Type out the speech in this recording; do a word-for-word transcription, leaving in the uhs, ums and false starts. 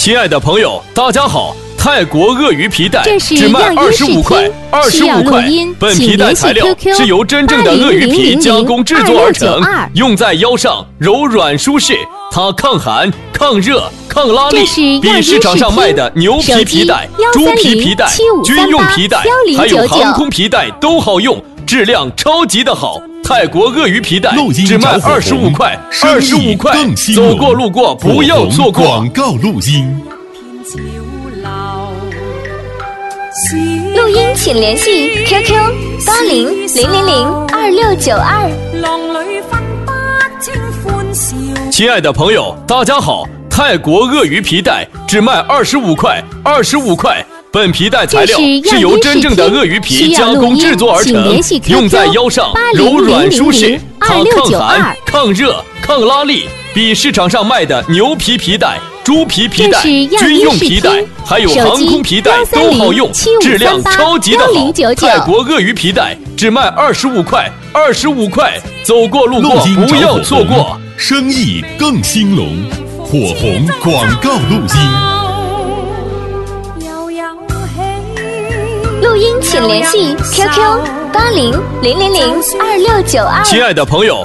亲爱的朋友，大家好！泰国鳄鱼皮带只卖二十五块，二十五块。本皮带材料是由真正的鳄鱼皮加工制作而成，用在腰上柔软舒适，它抗寒、抗热、抗拉力，比市场上卖的牛皮皮带、猪皮皮带、军用皮带还有航空皮带都好用，质量超级的好。泰国鳄鱼皮带只卖二十五块，二十五块，走过路过不要错过。 广告录音。 录音请联系 Q Q 八零零零零二六九二。 亲爱的朋友，大家好！泰国鳄鱼皮带只卖二十五块，二十五块。本皮带材料是由真正的鳄鱼皮加工制作而成，用在腰上柔软舒适，它抗寒、抗热、抗拉力，比市场上卖的牛皮皮带、猪皮皮带、军用皮带还有航空皮带都好用，质量超级的好。泰国鳄鱼皮带只卖二十五块，二十五块，走过路过不要错过。 生意更兴隆，火红广告录音。 录音请联系 Q Q 八零零零零二六九二。 亲爱的朋友。